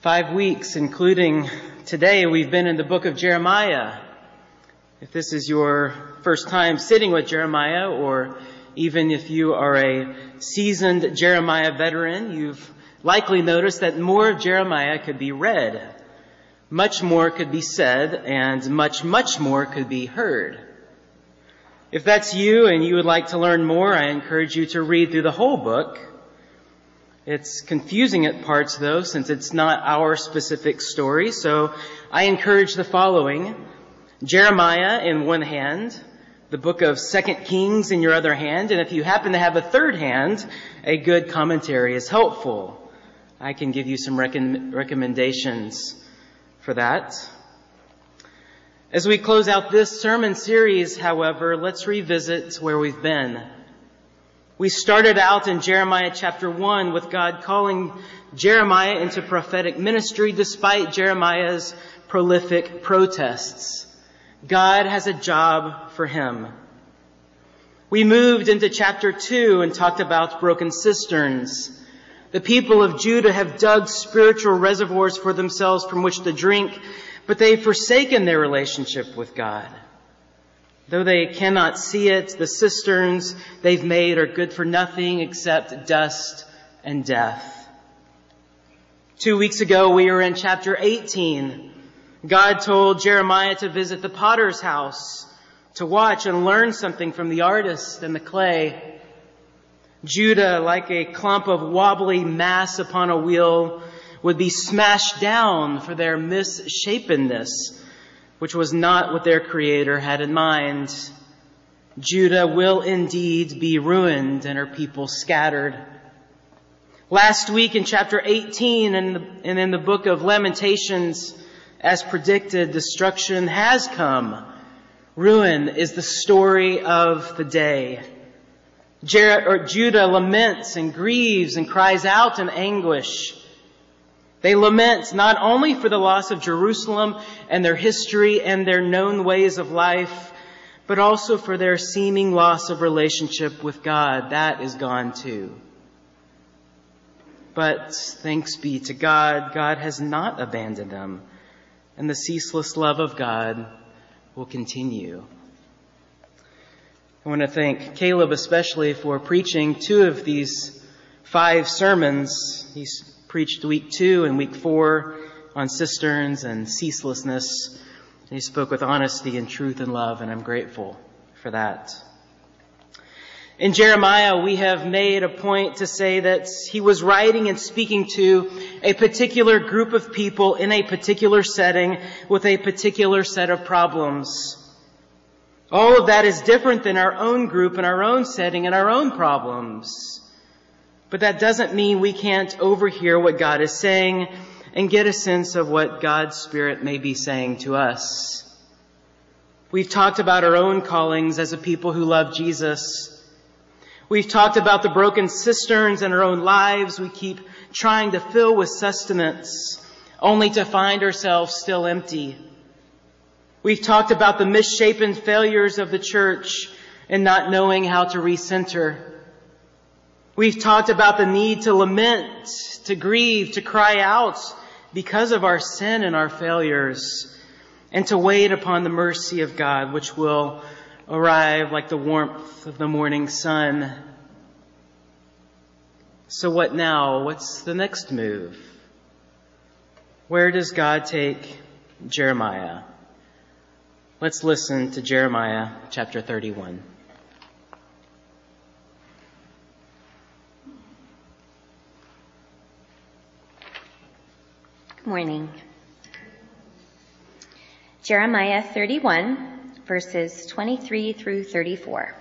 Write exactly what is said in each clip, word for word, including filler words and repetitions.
Five weeks, including today, we've been in the book of Jeremiah. If this is your first time sitting with Jeremiah, or even if you are a seasoned Jeremiah veteran, you've likely noticed that more of Jeremiah could be read. Much more could be said, and much, much more could be heard. If that's you and you would like to learn more, I encourage you to read through the whole book. It's confusing at parts, though, since it's not our specific story. So I encourage the following. Jeremiah in one hand, the book of Second Kings in your other hand, and if you happen to have a third hand, a good commentary is helpful. I can give you some rec- recommendations for that. As we close out this sermon series, however, let's revisit where we've been. We started out in Jeremiah chapter one with God calling Jeremiah into prophetic ministry despite Jeremiah's prolific protests. God has a job for him. We moved into chapter two and talked about broken cisterns. The people of Judah have dug spiritual reservoirs for themselves from which to drink, but they've forsaken their relationship with God. Though they cannot see it, the cisterns they've made are good for nothing except dust and death. Two weeks ago, we were in chapter eighteen. God told Jeremiah to visit the potter's house, to watch and learn something from the artist and the clay. Judah, like a clump of wobbly mass upon a wheel, would be smashed down for their misshapenness, which was not what their Creator had in mind. Judah will indeed be ruined and her people scattered. Last week in chapter eighteen and, the, and in the book of Lamentations, as predicted, destruction has come. Ruin is the story of the day. Jer- or Judah laments and grieves and cries out in anguish. They lament not only for the loss of Jerusalem and their history and their known ways of life, but also for their seeming loss of relationship with God. That is gone too. But thanks be to God, God has not abandoned them, and the ceaseless love of God will continue. I want to thank Caleb especially for preaching two of these five sermons. He's preached week two and week four on cisterns and ceaselessness. He spoke with honesty and truth and love, and I'm grateful for that. In Jeremiah, we have made a point to say that he was writing and speaking to a particular group of people in a particular setting with a particular set of problems. All of that is different than our own group and our own setting and our own problems. But that doesn't mean we can't overhear what God is saying and get a sense of what God's Spirit may be saying to us. We've talked about our own callings as a people who love Jesus. We've talked about the broken cisterns in our own lives we keep trying to fill with sustenance, only to find ourselves still empty. We've talked about the misshapen failures of the church and not knowing how to recenter. We've talked about the need to lament, to grieve, to cry out because of our sin and our failures, and to wait upon the mercy of God, which will arrive like the warmth of the morning sun. So what now? What's the next move? Where does God take Jeremiah? Let's listen to Jeremiah chapter thirty-one. Good morning. Jeremiah thirty-one, verses twenty-three through thirty-four.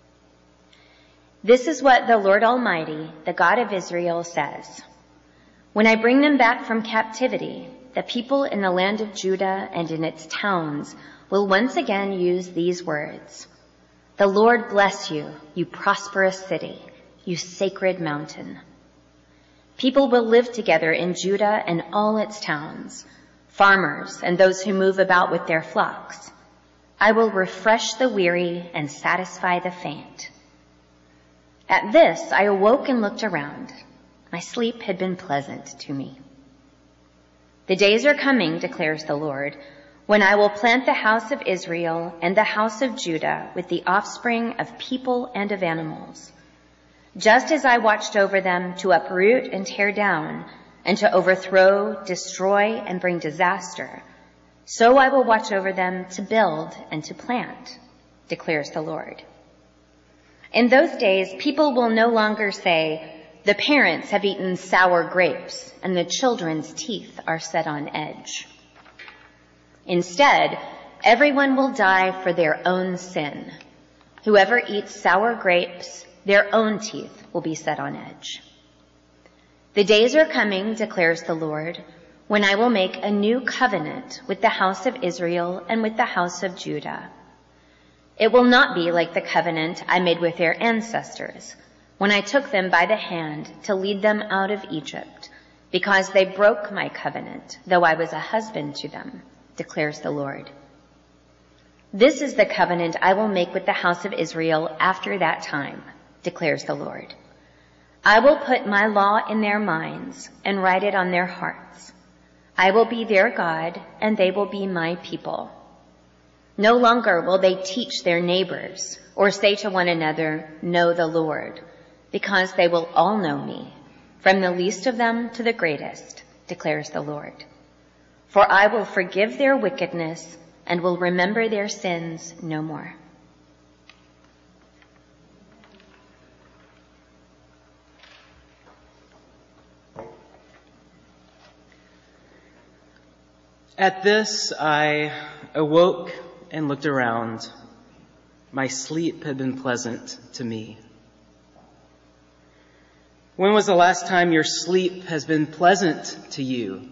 This is what the Lord Almighty, the God of Israel, says. When I bring them back from captivity, the people in the land of Judah and in its towns will once again use these words. The Lord bless you, you prosperous city, you sacred mountain. People will live together in Judah and all its towns, farmers and those who move about with their flocks. I will refresh the weary and satisfy the faint. At this, I awoke and looked around. My sleep had been pleasant to me. The days are coming, declares the Lord, when I will plant the house of Israel and the house of Judah with the offspring of people and of animals. Just as I watched over them to uproot and tear down, and to overthrow, destroy, and bring disaster, so I will watch over them to build and to plant, declares the Lord. In those days, people will no longer say, the parents have eaten sour grapes, and the children's teeth are set on edge. Instead, everyone will die for their own sin. Whoever eats sour grapes, their own teeth will be set on edge. The days are coming, declares the Lord, when I will make a new covenant with the house of Israel and with the house of Judah. It will not be like the covenant I made with their ancestors when I took them by the hand to lead them out of Egypt, because they broke my covenant, though I was a husband to them, declares the Lord. This is the covenant I will make with the house of Israel after that time, declares the Lord. I will put my law in their minds and write it on their hearts. I will be their God, and they will be my people. No longer will they teach their neighbors or say to one another, know the Lord, because they will all know me, from the least of them to the greatest, declares the Lord. For I will forgive their wickedness and will remember their sins no more. At this, I awoke and looked around. My sleep had been pleasant to me. When was the last time your sleep has been pleasant to you?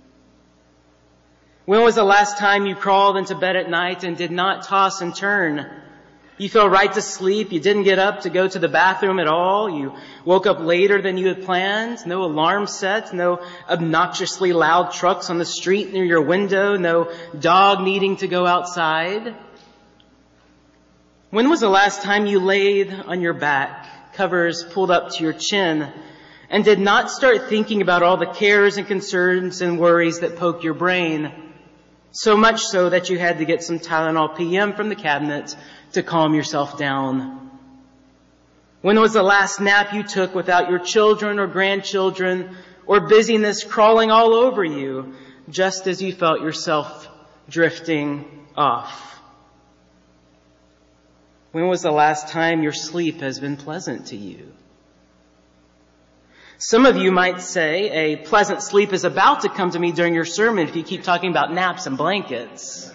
When was the last time you crawled into bed at night and did not toss and turn? You fell right to sleep. You didn't get up to go to the bathroom at all. You woke up later than you had planned. No alarm set, no obnoxiously loud trucks on the street near your window, no dog needing to go outside. When was the last time you laid on your back, covers pulled up to your chin, and did not start thinking about all the cares and concerns and worries that poke your brain? So much so that you had to get some Tylenol P M from the cabinet to calm yourself down. When was the last nap you took without your children or grandchildren or busyness crawling all over you, just as you felt yourself drifting off? When was the last time your sleep has been pleasant to you? Some of you might say a pleasant sleep is about to come to me during your sermon if you keep talking about naps and blankets.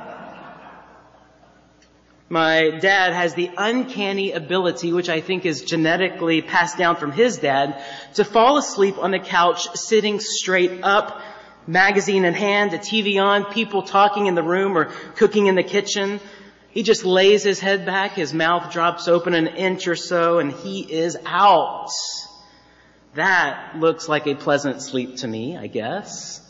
My dad has the uncanny ability, which I think is genetically passed down from his dad, to fall asleep on the couch sitting straight up, magazine in hand, a T V on, people talking in the room or cooking in the kitchen. He just lays his head back, his mouth drops open an inch or so, and he is out. That looks like a pleasant sleep to me, I guess.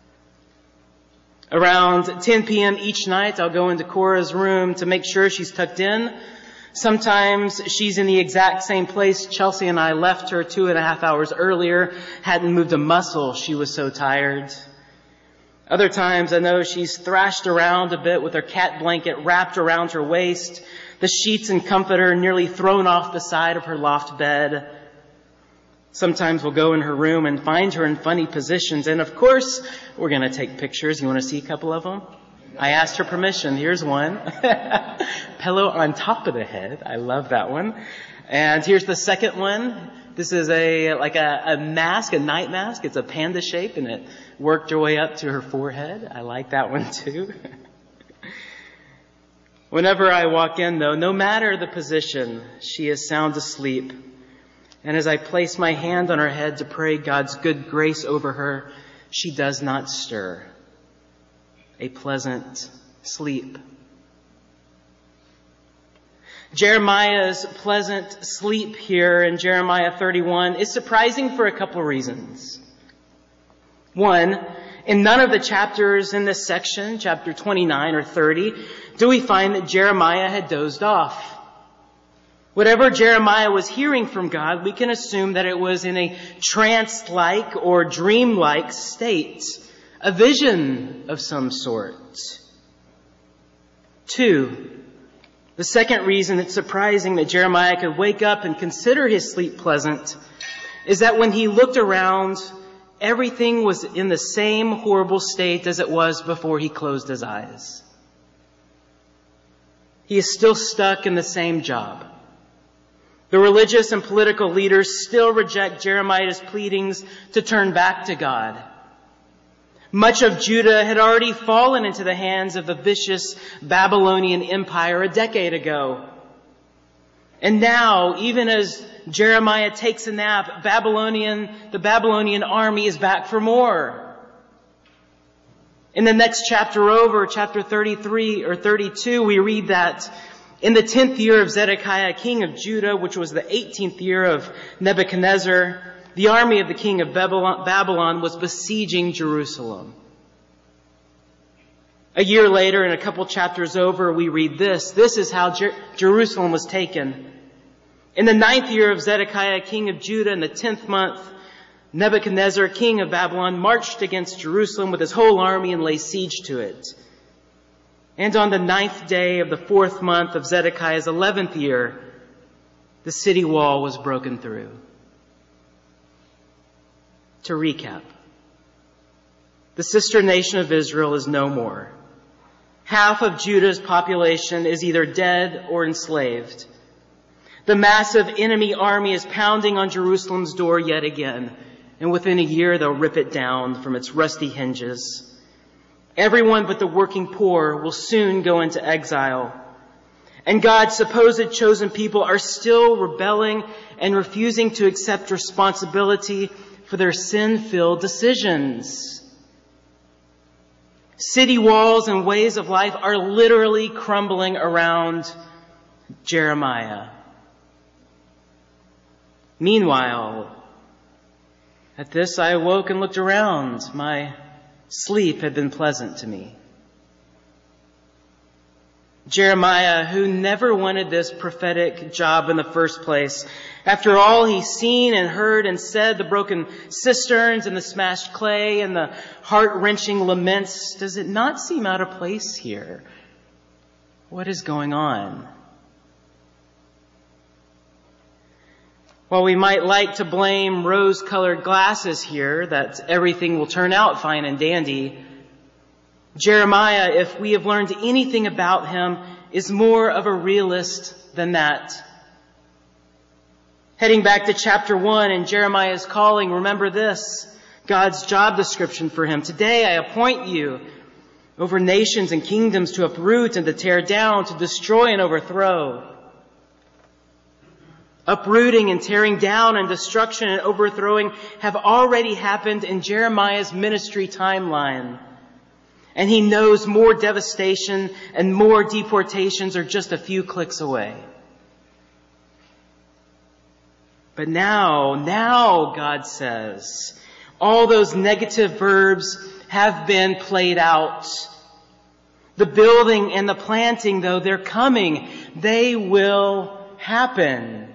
Around ten p.m. each night, I'll go into Cora's room to make sure she's tucked in. Sometimes she's in the exact same place Chelsea and I left her two and a half hours earlier, hadn't moved a muscle, she was so tired. Other times I know she's thrashed around a bit with her cat blanket wrapped around her waist, the sheets and comforter nearly thrown off the side of her loft bed. Sometimes we'll go in her room and find her in funny positions. And of course, we're going to take pictures. You want to see a couple of them? I asked her permission. Here's one. Pillow on top of the head. I love that one. And here's the second one. This is a like a, a mask, a night mask. It's a panda shape and it worked her way up to her forehead. I like that one too. Whenever I walk in though, no matter the position, she is sound asleep. And as I place my hand on her head to pray God's good grace over her, she does not stir. A pleasant sleep. Jeremiah's pleasant sleep here in Jeremiah thirty-one is surprising for a couple of reasons. One, in none of the chapters in this section, chapter twenty-nine or thirty, do we find that Jeremiah had dozed off. Whatever Jeremiah was hearing from God, we can assume that it was in a trance-like or dream-like state, a vision of some sort. Two, the second reason it's surprising that Jeremiah could wake up and consider his sleep pleasant is that when he looked around, everything was in the same horrible state as it was before he closed his eyes. He is still stuck in the same job. The religious and political leaders still reject Jeremiah's pleadings to turn back to God. Much of Judah had already fallen into the hands of the vicious Babylonian Empire a decade ago. And now, even as Jeremiah takes a nap, Babylonian, the Babylonian army is back for more. In the next chapter over, chapter thirty-three or thirty-two, we read that in the tenth year of Zedekiah, king of Judah, which was the eighteenth year of Nebuchadnezzar, the army of the king of Babylon was besieging Jerusalem. A year later, and a couple chapters over, we read this. This is how Jer- Jerusalem was taken. In the ninth year of Zedekiah, king of Judah, in the tenth month, Nebuchadnezzar, king of Babylon, marched against Jerusalem with his whole army and laid siege to it. And on the ninth day of the fourth month of Zedekiah's eleventh year, the city wall was broken through. To recap, the sister nation of Israel is no more. Half of Judah's population is either dead or enslaved. The massive enemy army is pounding on Jerusalem's door yet again, and within a year they'll rip it down from its rusty hinges. Everyone but the working poor will soon go into exile. And God's supposed chosen people are still rebelling and refusing to accept responsibility for their sin-filled decisions. City walls and ways of life are literally crumbling around Jeremiah. Meanwhile, at this I awoke and looked around. My sleep had been pleasant to me. Jeremiah, who never wanted this prophetic job in the first place, after all he's seen and heard and said, the broken cisterns and the smashed clay and the heart-wrenching laments, does it not seem out of place here? What is going on? While we might like to blame rose-colored glasses here, that everything will turn out fine and dandy, Jeremiah, if we have learned anything about him, is more of a realist than that. Heading back to chapter one in Jeremiah's calling, remember this, God's job description for him. Today I appoint you over nations and kingdoms to uproot and to tear down, to destroy and overthrow. Uprooting and tearing down and destruction and overthrowing have already happened in Jeremiah's ministry timeline. And he knows more devastation and more deportations are just a few clicks away. But now, now, God says, all those negative verbs have been played out. The building and the planting, though, they're coming. They will happen.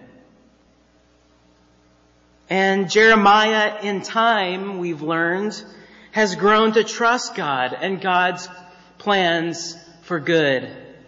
And Jeremiah, in time, we've learned, has grown to trust God and God's plans for good.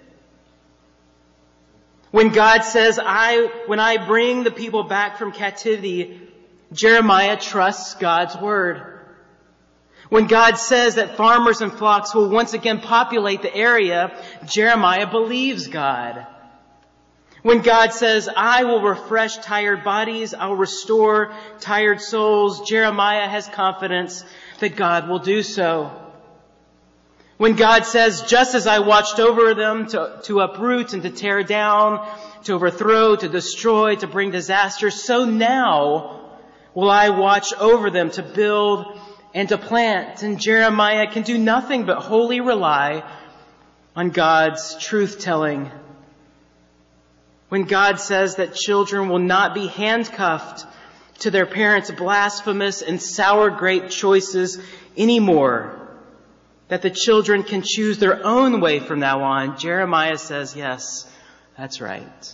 When God says, I, when I bring the people back from captivity, Jeremiah trusts God's word. When God says that farmers and flocks will once again populate the area, Jeremiah believes God. When God says, I will refresh tired bodies, I'll restore tired souls, Jeremiah has confidence that God will do so. When God says, just as I watched over them to, to uproot and to tear down, to overthrow, to destroy, to bring disaster, so now will I watch over them to build and to plant. And Jeremiah can do nothing but wholly rely on God's truth-telling. When God says that children will not be handcuffed to their parents' blasphemous and sour grape choices anymore, that the children can choose their own way from now on, Jeremiah says, yes, that's right.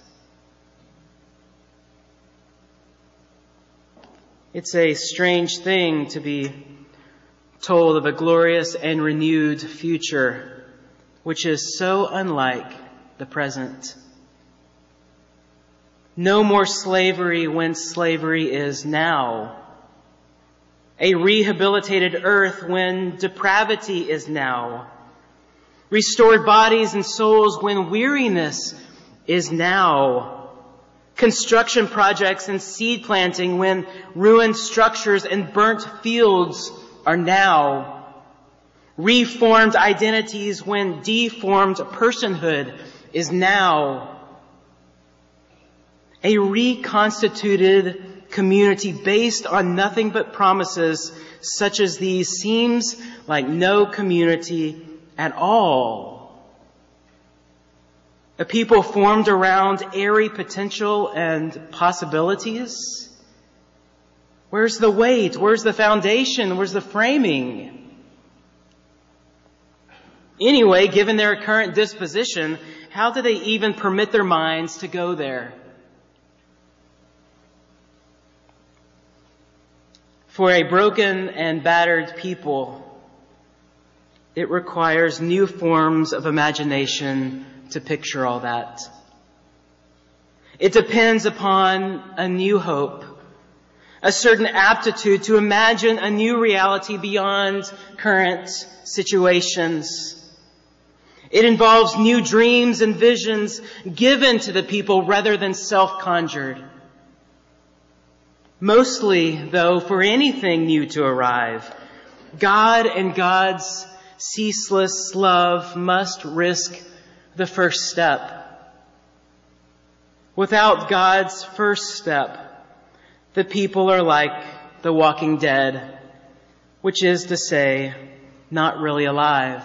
It's a strange thing to be told of a glorious and renewed future, which is so unlike the present. No more slavery when slavery is now. A rehabilitated earth when depravity is now. Restored bodies and souls when weariness is now. Construction projects and seed planting when ruined structures and burnt fields are now. Reformed identities when deformed personhood is now. A reconstituted community based on nothing but promises such as these seems like no community at all. A people formed around airy potential and possibilities. Where's the weight? Where's the foundation? Where's the framing? Anyway, given their current disposition, how do they even permit their minds to go there? For a broken and battered people, it requires new forms of imagination to picture all that. It depends upon a new hope, a certain aptitude to imagine a new reality beyond current situations. It involves new dreams and visions given to the people rather than self-conjured. Mostly, though, for anything new to arrive, God and God's ceaseless love must risk the first step. Without God's first step, the people are like the walking dead, which is to say, not really alive.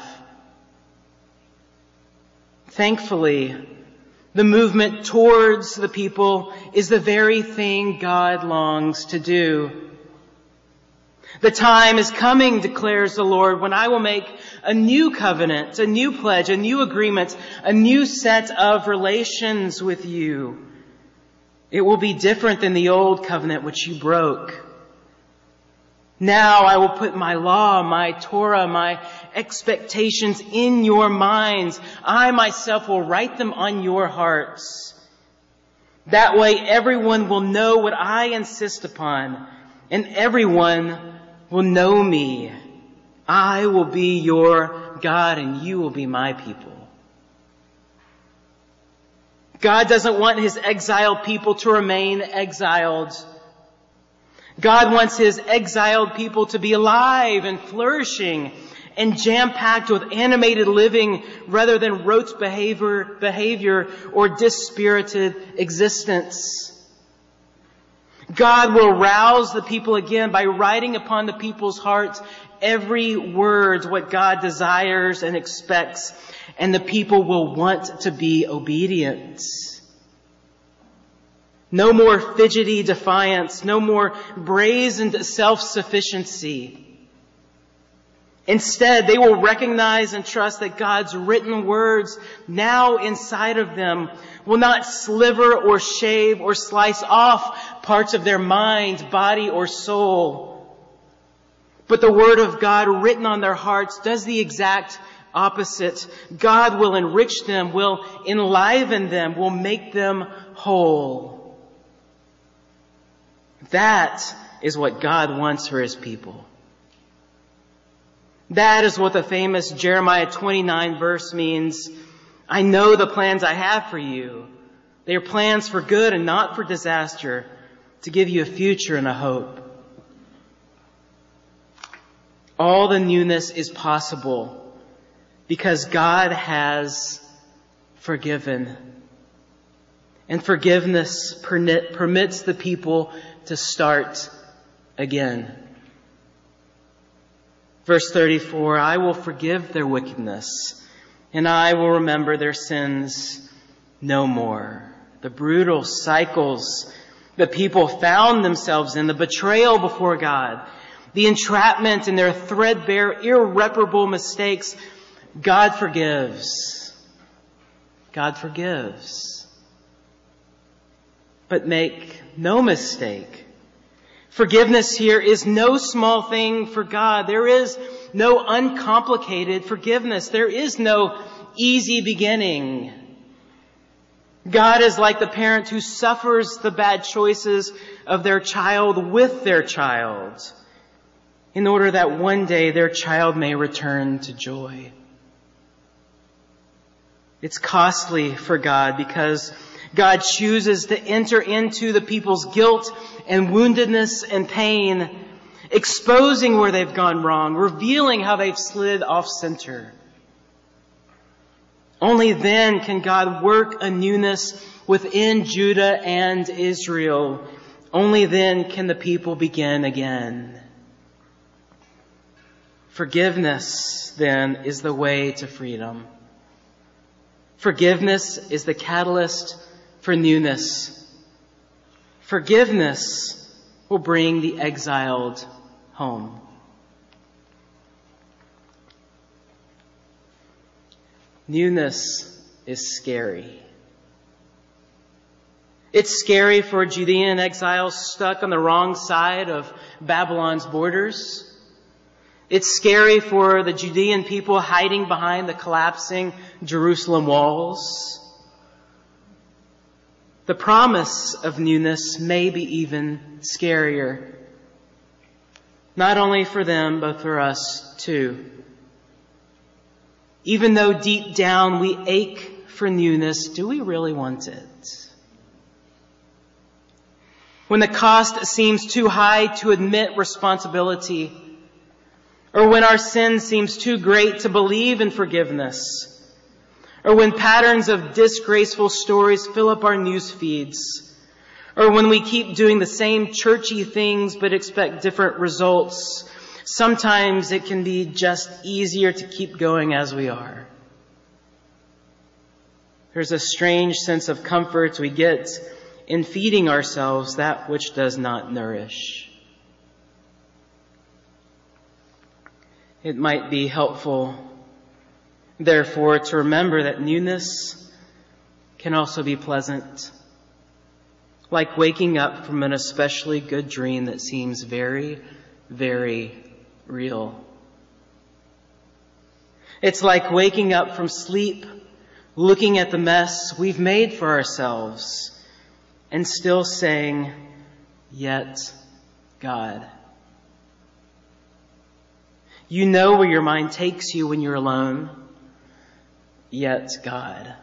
Thankfully, the movement towards the people is the very thing God longs to do. The time is coming, declares the Lord, when I will make a new covenant, a new pledge, a new agreement, a new set of relations with you. It will be different than the old covenant which you broke. Now I will put my law, my Torah, my expectations in your minds. I myself will write them on your hearts. That way everyone will know what I insist upon, and everyone will know me. I will be your God, and you will be my people. God doesn't want his exiled people to remain exiled. God wants his exiled people to be alive and flourishing and jam-packed with animated living rather than rote behavior, behavior or dispirited existence. God will rouse the people again by writing upon the people's hearts every word what God desires and expects, and the people will want to be obedient. No more fidgety defiance, no more brazen self-sufficiency. Instead, they will recognize and trust that God's written words now inside of them will not sliver or shave or slice off parts of their mind, body, or soul. But the word of God written on their hearts does the exact opposite. God will enrich them, will enliven them, will make them whole. That is what God wants for his people. That is what the famous Jeremiah twenty-nine verse means. I know the plans I have for you. They are plans for good and not for disaster, to give you a future and a hope. All the newness is possible because God has forgiven. And forgiveness permit, permits the people to start again. Verse thirty-four, I will forgive their wickedness, and I will remember their sins no more. The brutal cycles the people found themselves in, the betrayal before God, the entrapment in their threadbare, irreparable mistakes, God forgives. God forgives. But make no mistake, Forgiveness here is no small thing for God. There is no uncomplicated forgiveness. There is no easy beginning. God is like the parent who suffers the bad choices of their child with their child, in order that one day their child may return to joy. It's costly for God because God chooses to enter into the people's guilt and woundedness and pain, exposing where they've gone wrong, revealing how they've slid off center. Only then can God work a newness within Judah and Israel. Only then can the people begin again. Forgiveness, then, is the way to freedom. Forgiveness is the catalyst for newness. Forgiveness will bring the exiled home. Newness is scary. It's scary for Judean exiles stuck on the wrong side of Babylon's borders. It's scary for the Judean people hiding behind the collapsing Jerusalem walls. The promise of newness may be even scarier. Not only for them, but for us too. Even though deep down we ache for newness, do we really want it? When the cost seems too high to admit responsibility, or when our sin seems too great to believe in forgiveness, or when patterns of disgraceful stories fill up our news feeds, or when we keep doing the same churchy things but expect different results, sometimes it can be just easier to keep going as we are. There's a strange sense of comfort we get in feeding ourselves that which does not nourish. It might be helpful, therefore, to remember that newness can also be pleasant, like waking up from an especially good dream that seems very, very real. It's like waking up from sleep, looking at the mess we've made for ourselves, and still saying, "Yet God." You know where your mind takes you when you're alone. Yet God.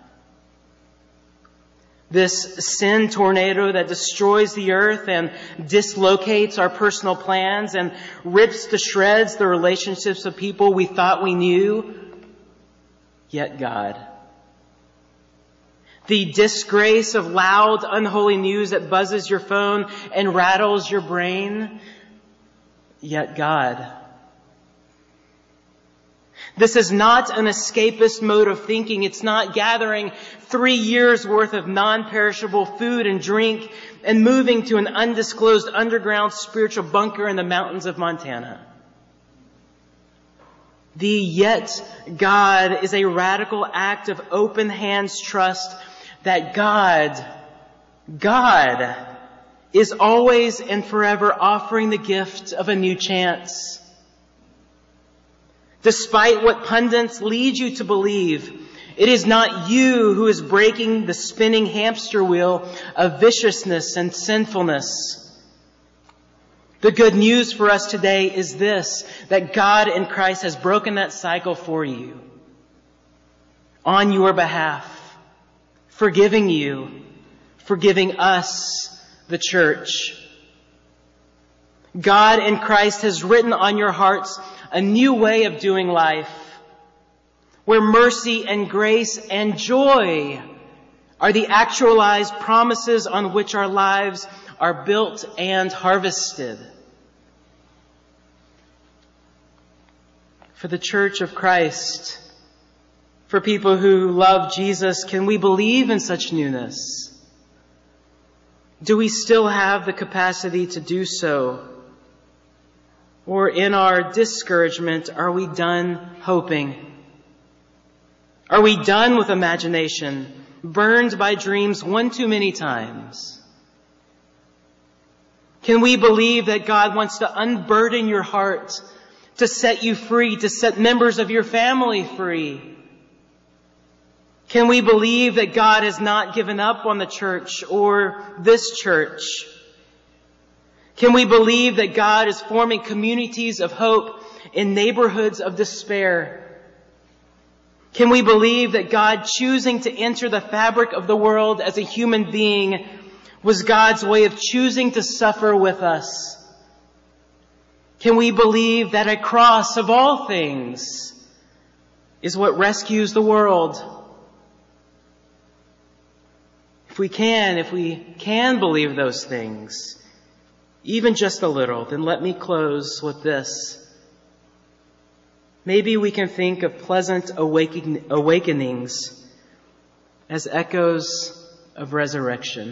This sin tornado that destroys the earth and dislocates our personal plans and rips to shreds the relationships of people we thought we knew. Yet God. The disgrace of loud, unholy news that buzzes your phone and rattles your brain. Yet God. This is not an escapist mode of thinking. It's not gathering three years worth of non-perishable food and drink and moving to an undisclosed underground spiritual bunker in the mountains of Montana. The yet God is a radical act of open hands trust that God, God is always and forever offering the gift of a new chance. Despite what pundits lead you to believe, it is not you who is breaking the spinning hamster wheel of viciousness and sinfulness. The good news for us today is this, that God in Christ has broken that cycle for you, on your behalf, forgiving you, forgiving us, the church. God in Christ has written on your hearts a new way of doing life, where mercy and grace and joy are the actualized promises on which our lives are built and harvested. For the Church of Christ, for people who love Jesus, can we believe in such newness? Do we still have the capacity to do so? Or in our discouragement, are we done hoping? Are we done with imagination, burned by dreams one too many times? Can we believe that God wants to unburden your heart, to set you free, to set members of your family free? Can we believe that God has not given up on the church or this church? Can we believe that God is forming communities of hope in neighborhoods of despair? Can we believe that God choosing to enter the fabric of the world as a human being was God's way of choosing to suffer with us? Can we believe that a cross of all things is what rescues the world? If we can, if we can believe those things, even just a little, then let me close with this. Maybe we can think of pleasant awaken- awakenings as echoes of resurrection.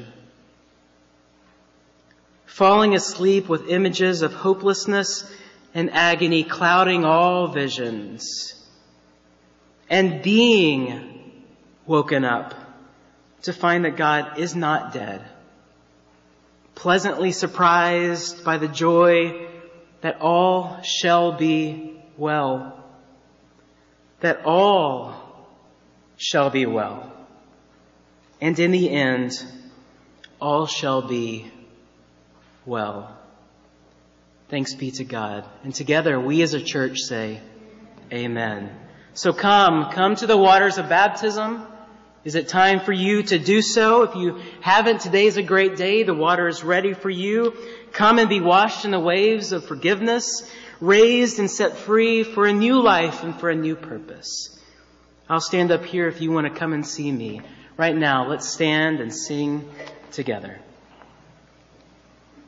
Falling asleep with images of hopelessness and agony clouding all visions. And being woken up to find that God is not dead. Pleasantly surprised by the joy that all shall be well. That all shall be well. And in the end, all shall be well. Thanks be to God. And together we as a church say, Amen. So come, come to the waters of baptism. Is it time for you to do so? If you haven't, today is a great day. The water is ready for you. Come and be washed in the waves of forgiveness, raised and set free for a new life and for a new purpose. I'll stand up here if you want to come and see me. Right now, let's stand and sing together.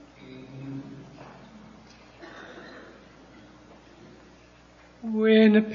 When